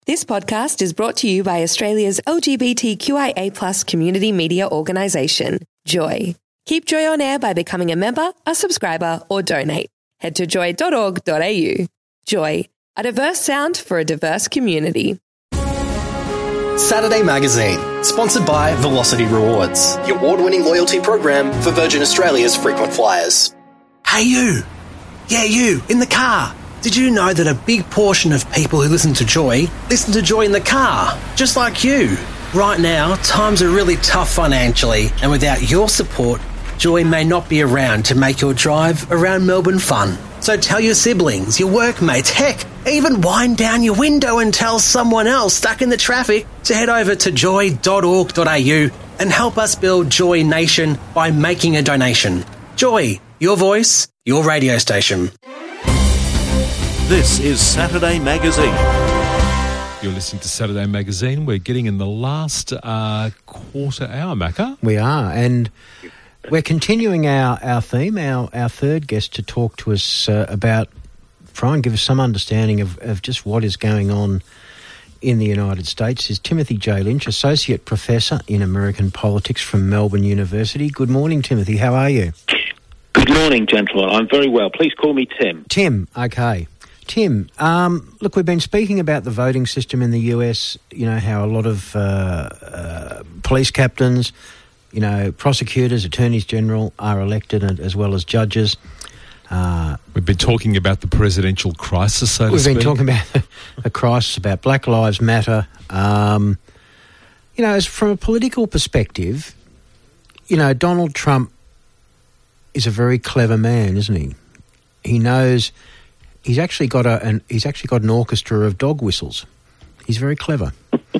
This podcast is brought to you by Australia's LGBTQIA+ community media organisation, Joy. Keep Joy on air by becoming a member, a subscriber, or donate. Head to joy.org.au. Joy, a diverse sound for a diverse community. Saturday Magazine, sponsored by Velocity Rewards, your award-winning loyalty program for Virgin Australia's frequent flyers. Hey you! Yeah, you, in the car. Did you know that a big portion of people who listen to Joy in the car, just like you? Right now, times are really tough financially, and without your support, Joy may not be around to make your drive around Melbourne fun. So tell your siblings, your workmates, heck, even wind down your window and tell someone else stuck in the traffic to head over to joy.org.au and help us build Joy Nation by making a donation. Joy, your voice, your radio station. This is Saturday Magazine. You're listening to Saturday Magazine. We're getting in the last quarter hour, Macca. We are, and we're continuing our theme. Our third guest to talk to us try and give us some understanding of just what is going on in the United States is Timothy J. Lynch, Associate Professor in American Politics from Melbourne University. Good morning, Timothy. How are you? Good morning, gentlemen. I'm very well. Please call me Tim. Tim, okay. Tim, look, we've been speaking about the voting system in the US, you know, how a lot of police captains, you know, prosecutors, attorneys general are elected as well as judges. We've been talking about the presidential crisis, so to speak. We've been talking about a crisis, about Black Lives Matter. You know, as from a political perspective, you know, Donald Trump is a very clever man, isn't he? He knows he's actually got an orchestra of dog whistles. He's very clever.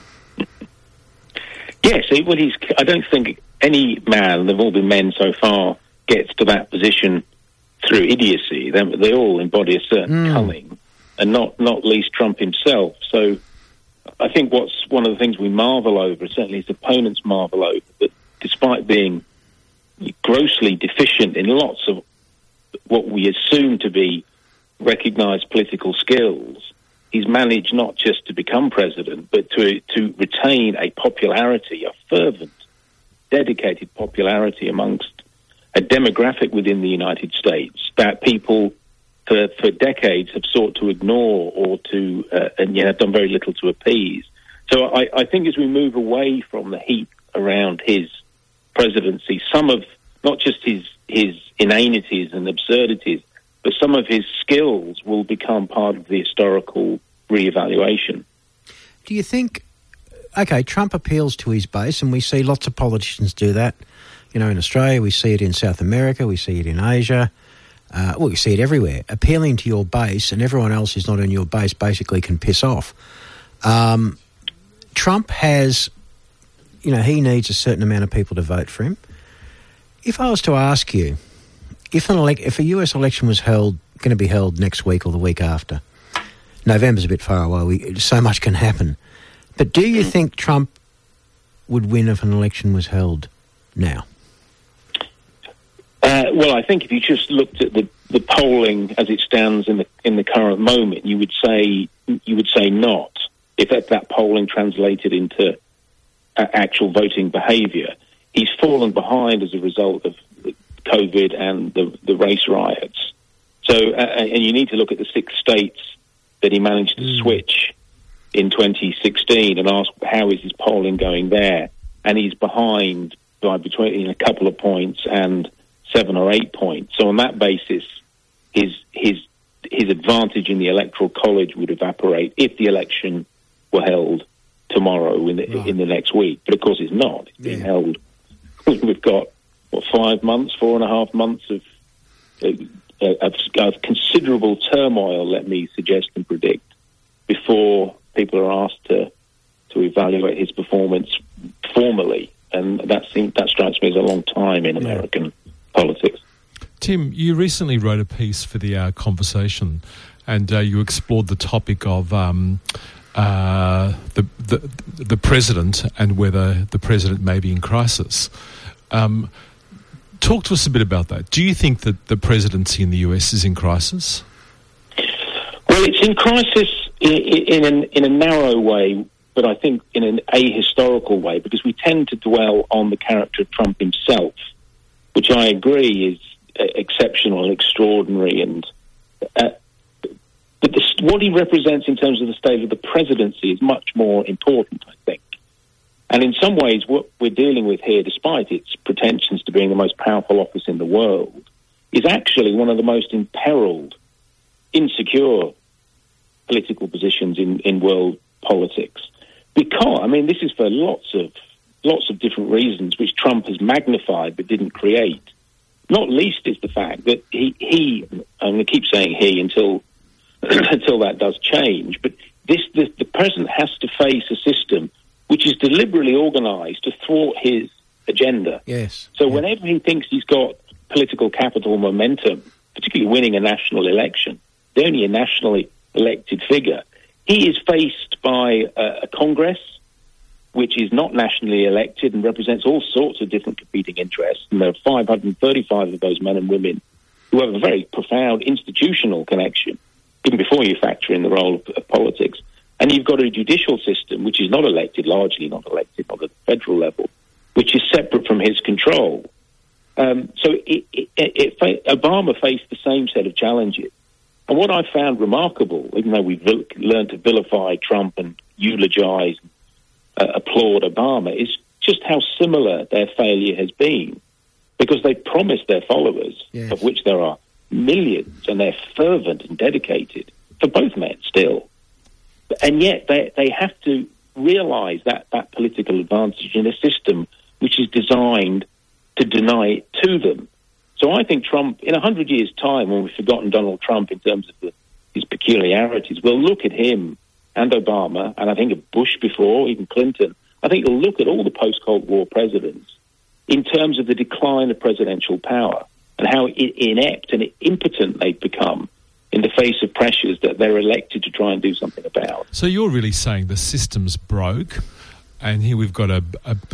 Yes, well, I don't think any man, there have all been men so far, gets to that position through idiocy. They all embody a certain cunning, and not least Trump himself. So I think what's one of the things we marvel over, certainly his opponents marvel over, that despite being grossly deficient in lots of what we assume to be recognised political skills, he's managed not just to become president, but to retain a popularity, a fervent, dedicated popularity amongst a demographic within the United States that people for decades have sought to ignore or to and yet have done very little to appease. So I think as we move away from the heat around his presidency, some of not just his inanities and absurdities, but some of his skills will become part of the historical reevaluation. Do you think, okay, Trump appeals to his base, and we see lots of politicians do that. You know, in Australia, we see it in South America, we see it in Asia, we see it everywhere. Appealing to your base, and everyone else who's not in your base basically can piss off. Trump has, you know, he needs a certain amount of people to vote for him. If I was to ask you, if a US election was going to be held next week or the week after, November's a bit far away, so much can happen. But do you think Trump would win if an election was held now? Well, I think if you just looked at the polling as it stands in the current moment, you would say not. If that polling translated into actual voting behaviour, he's fallen behind as a result of COVID and the race riots. So, and you need to look at the 6 states that he managed to switch in 2016 and ask how is his polling going there. And he's behind by between a couple of points and 7 or 8 points. So on that basis, his advantage in the Electoral College would evaporate if the election were held tomorrow in the next week. But of course, it's not. It's being held. We've got 4.5 months of considerable turmoil. Let me suggest and predict before people are asked to evaluate his performance formally, and that strikes me as a long time in American politics. Tim, you recently wrote a piece for the Conversation, and you explored the topic of the president and whether the president may be in crisis. Talk to us a bit about that. Do you think that the presidency in the US is in crisis? Well, it's in crisis in a narrow way, but I think in an ahistorical way, because we tend to dwell on the character of Trump himself, which I agree is exceptional, extraordinary, and but what he represents in terms of the state of the presidency is much more important, I think. And in some ways, what we're dealing with here, despite its pretensions to being the most powerful office in the world, is actually one of the most imperiled, insecure political positions in world politics. Because, I mean, this is for lots of different reasons, which Trump has magnified but didn't create. Not least is the fact that he I'm going to keep saying he until until that does change, but the president has to face a system which is deliberately organised to thwart his agenda. Yes. So whenever he thinks he's got political capital momentum, particularly winning a national election, the only a nationally elected figure, he is faced by a Congress which is not nationally elected and represents all sorts of different competing interests. And there are 535 of those men and women who have a very profound institutional connection, even before you factor in the role of politics. And you've got a judicial system which is not elected, largely not elected on the federal level, which is separate from his control. So Obama faced the same set of challenges. And what I found remarkable, even though we've learned to vilify Trump and eulogize, applaud Obama, is just how similar their failure has been. Because they promised their followers, yes, of which there are millions, and they're fervent and dedicated, for both men still. And yet they have to realise that political advantage in a system which is designed to deny it to them. So I think Trump, in 100 years' time, when we've forgotten Donald Trump in terms of his peculiarities, we'll look at him and Obama, and I think of Bush before, even Clinton. I think we'll look at all the post-Cold War presidents in terms of the decline of presidential power and how inept and impotent they've become in the face of pressures that they're elected to try and do something about. So you're really saying the system's broke, and here we've got a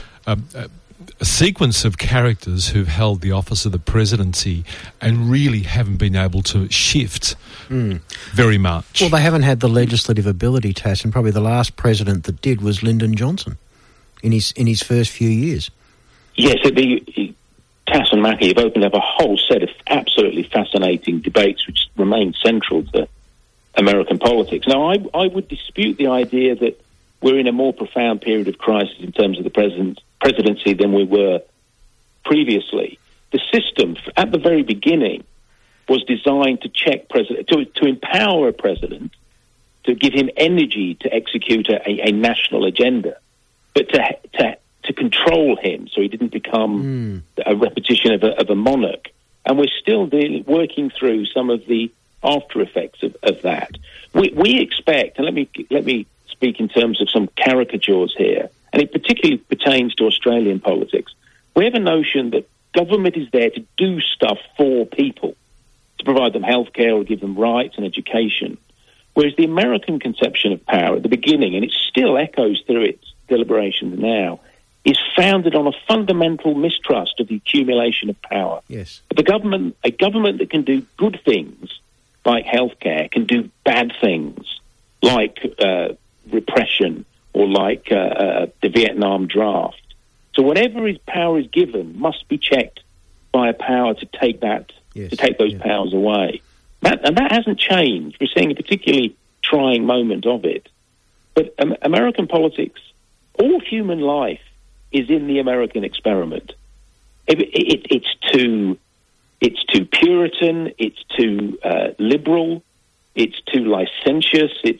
sequence of characters who've held the office of the presidency and really haven't been able to shift very much. Well, they haven't had the legislative ability, Tass, and probably the last president that did was Lyndon Johnson in his first few years. Yes, Tass and Mackie have opened up a whole set of absolutely fascinating debates which remain central to American politics. Now, I would dispute the idea that we're in a more profound period of crisis in terms of the presidency than we were previously. The system, at the very beginning, was designed to check to empower a president, to give him energy to execute a national agenda, but to control him so he didn't become a repetition of a monarch. And we're still working through some of the after effects of that. We expect, and let me speak in terms of some caricatures here, and it particularly pertains to Australian politics. We have a notion that government is there to do stuff for people, to provide them healthcare or give them rights and education. Whereas the American conception of power at the beginning, and it still echoes through its deliberations now, is founded on a fundamental mistrust of the accumulation of power. Yes. A government that can do good things, like healthcare, can do bad things, like repression, or like the Vietnam draft. So whatever his power is given must be checked by a power to take those powers away. That hasn't changed. We're seeing a particularly trying moment of it. But American politics, all human life, is in the American experiment. It's too Puritan. It's too liberal. It's too licentious. It's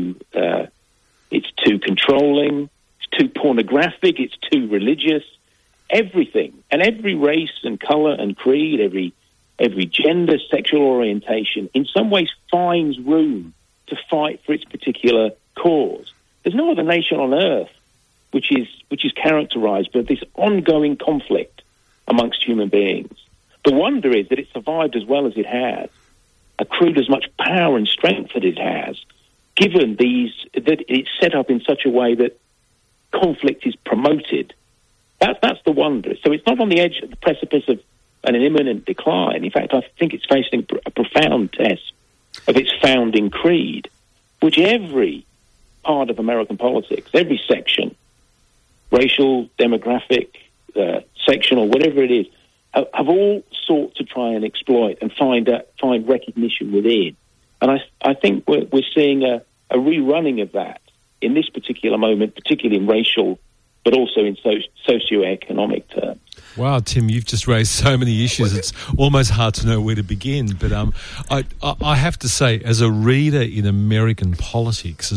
too controlling. It's too pornographic. It's too religious. Everything, and every race and colour and creed, every gender, sexual orientation, in some ways finds room to fight for its particular cause. There's no other nation on earth which is characterised by this ongoing conflict amongst human beings. The wonder is that it survived as well as it has, accrued as much power and strength that it has, given that it's set up in such a way that conflict is promoted. That's the wonder. So it's not on the edge of the precipice of an imminent decline. In fact, I think it's facing a profound test of its founding creed. which every part of American politics, every section, racial, demographic, sectional, whatever it is, have all sought to try and exploit and find recognition within. And I think we're seeing a rerunning of that in this particular moment, particularly in racial, but also in socioeconomic terms. Wow, Tim, you've just raised so many issues. It's almost hard to know where to begin. But I have to say, as a reader in American politics,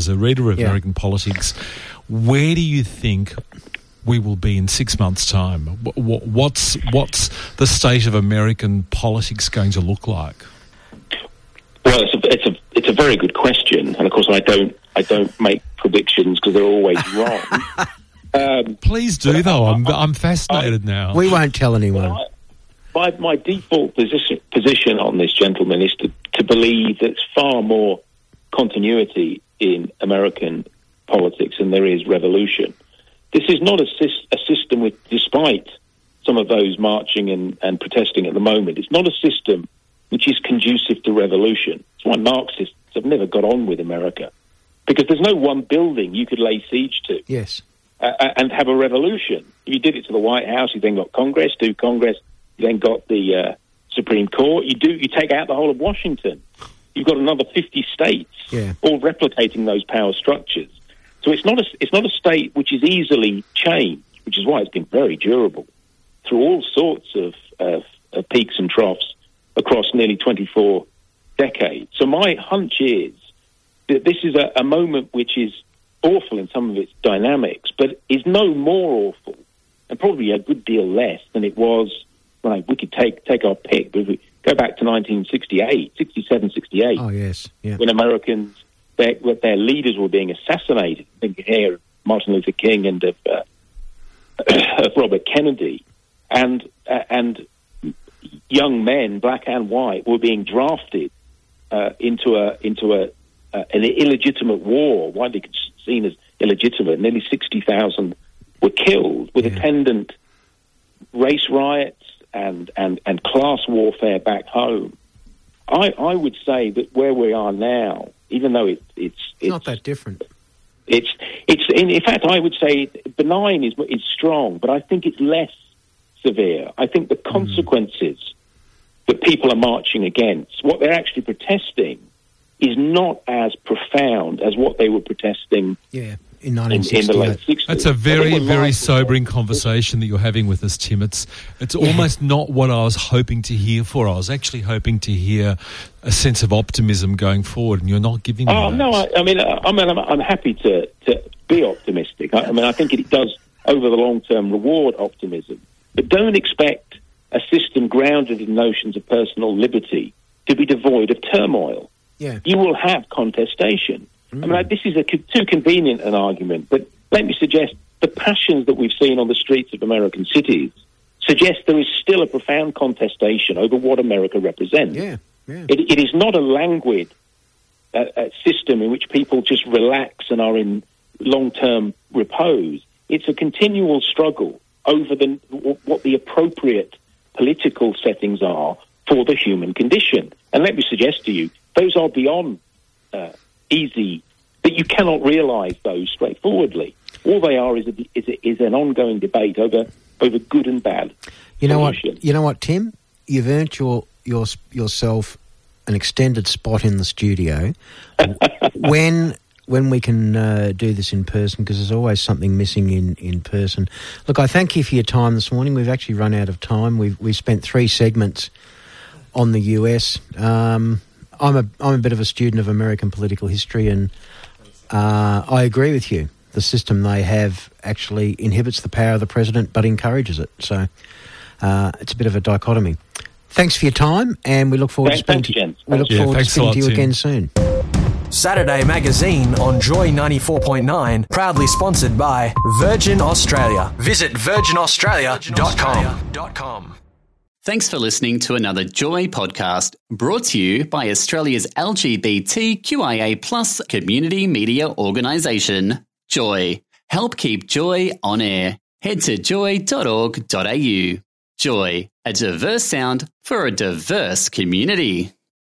where do you think we will be in 6 months' time? What's the state of American politics going to look like? Well, it's a very good question, and of course I don't make predictions because they're always wrong. Please do, though. I'm fascinated now. We won't tell anyone. My default position on this, gentleman, is to believe there's far more continuity in American politics than there is revolution. This is not a system with, despite some of those marching and protesting at the moment, it's not a system which is conducive to revolution. It's why Marxists have never got on with America, because there's no one building you could lay siege to. Yes. And have a revolution. You did it to the White House, you then got Congress, you then got the Supreme Court, you take out the whole of Washington. You've got another 50 states, all replicating those power structures. So it's not a state which is easily changed, which is why it's been very durable through all sorts of peaks and troughs across nearly 24 decades. So my hunch is that this is a moment which is awful in some of its dynamics, but is no more awful, and probably a good deal less than it was. Right, we could take our pick, but if we go back to 1968, 67, 68, when Americans, their leaders were being assassinated. Think here of Martin Luther King and of Robert Kennedy, and young men, black and white, were being drafted into an illegitimate war, widely seen as illegitimate. Nearly 60,000 were killed, with attendant race riots and class warfare back home. I would say that where we are now, even though it's not that different. It's in fact, I would say benign is strong, but I think it's less severe. I think the consequences that people are marching against, what they're actually protesting, is not as profound as what they were protesting in 1968. In the late 60s. That's a very, very sobering conversation that you're having with us, Tim. It's almost not what I was hoping to hear for. I was actually hoping to hear a sense of optimism going forward, and you're not giving me that. No, I'm happy to be optimistic. I think it does, over the long term, reward optimism. But don't expect a system grounded in notions of personal liberty to be devoid of turmoil. Yeah. You will have contestation. This is too convenient an argument, but let me suggest the passions that we've seen on the streets of American cities suggest there is still a profound contestation over what America represents. It is not a languid system in which people just relax and are in long-term repose. It's a continual struggle over what the appropriate political settings are for the human condition. And let me suggest to you, those are beyond easy, that you cannot realise those straightforwardly. All they are is an ongoing debate over good and bad. You know what, Tim? You've earned yourself an extended spot in the studio when we can do this in person, because there's always something missing in person. Look, I thank you for your time this morning. We've actually run out of time. We've spent 3 segments on the US. I'm a bit of a student of American political history, and I agree with you. The system they have actually inhibits the power of the president but encourages it. So it's a bit of a dichotomy. Thanks for your time, and we look forward to speaking to you again soon. Saturday Magazine on Joy 94.9, proudly sponsored by Virgin Australia. Visit virginaustralia.com. Thanks for listening to another Joy podcast, brought to you by Australia's LGBTQIA+ community media organisation, Joy. Help keep Joy on air. Head to joy.org.au. Joy, a diverse sound for a diverse community.